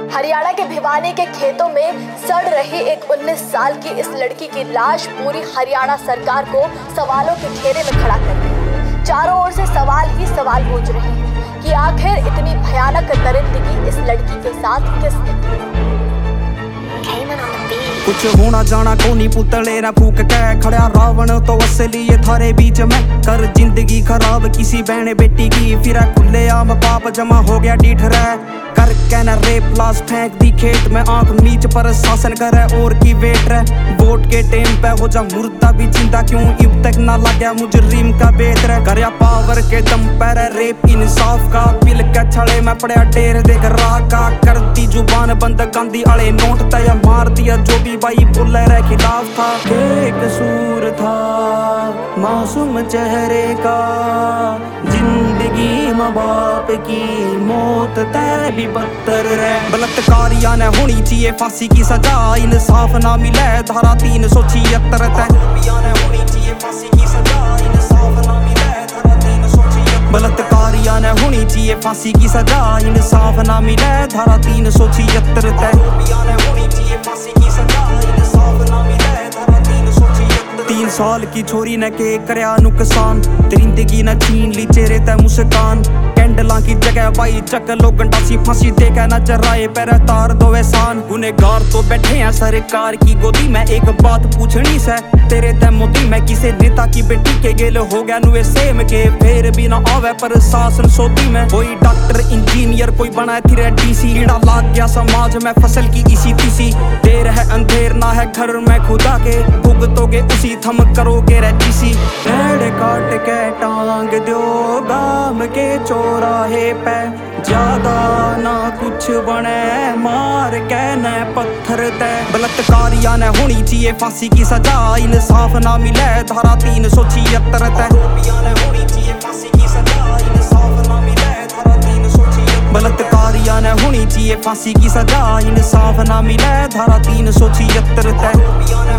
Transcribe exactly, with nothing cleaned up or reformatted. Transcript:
हरियाणा के भिवानी के खेतों में सड़ रही एक उन्नीस साल की इस लड़की की लाश पूरी हरियाणा सरकार को सवालों के घेरे में खड़ा कर दी। चारों ओर से सवाल ही सवाल गूंज रहे हैं कि आखिर इतनी भयानक दरिंदगी इस लड़की के साथ किसने की। कुछ होना जाना कोनी पुतले ना फूक के खड़ा रावण तो असली ये थारे बीच में कर जिंदगी खराब किसी बहने बेटी की। फिर खुले आम पाप जमा हो गया डीठ रह कर कहना रेप लाश फेंक दी खेत में आंख मीच पर शासन करे और की वेट रह वोट के टाइम पे हो जा मुर्दा भी जिंदा क्यों अब तक ना लगा मुजरिम का बेत रह करया पावर के दम पर रेप इंसाफ का पिल के छड़े में पड़या ढेर देख राह का कर दी जुबान बंद गांधी आले नोट तया मार दिया जो भी भाई बोले रे खिलाफ था। बेकसूर था मासूम चेहरे का जिंदगी माँ बाप की मौत तय भी बदतर रहे। बलात्कारिया ने होनी चाहिए फांसी की सजा इंसाफ ना मिले धारा तीन सौ छिहत्तर तय होनी चाहिए फांसी की सजा इंसाफ ना मिले धारा तीन सौ छिहत्तर। बलात्कारिया ने होनी चाहिए फांसी की सजा इंसाफ ना मिले धारा तीन सौ छिहत्तर तय होनी चाहिए फांसी की सजा इंसाफ ना मिले धारा तीन सौ छिहत्तर। तीन साल की छोरी ने के करया नुकसान दरिंदगी न छीन ली चेहरे ते मुस्कान कैंडला की जगह भाई चक लो गंडासी फांसी देकर न चराए पैर तार दो एहसान। गुनेगार तो बैठे हैं सरकार की गोदी में एक बात पूछनी से तेरे ते मोदी में किसे नेता की बेटी के गेल हो गया नुए सेम के फिर भी ना आवे पर शासन सोती में कोई डॉक्टर इंजीनियर कोई बना फिर डीसी कीड़ा लाग गया समाज में फसल की इसी तीसी देर है अंधेर ना है घर में खुदा के भुगतोगे उसी थम करोगे रजीसी पेड़ काट के टांग दो गाम के चौराहे पे ज्यादा ना कुछ बने मार के न पत्थर ते। बलात्कारिया ने होनी चाहिए फांसी की सजा इंसाफ ना मिले धारा तीन सौ छिहत्तर तय होनी चाहिए फांसी की सजा इंसाफ ना मिले धारा तीन सौ छिहत्तर। बलात्कारिया ने होनी चाहिए फांसी की सजा इंसाफ ना मिले धारा तीन सौ छिहत्तर तय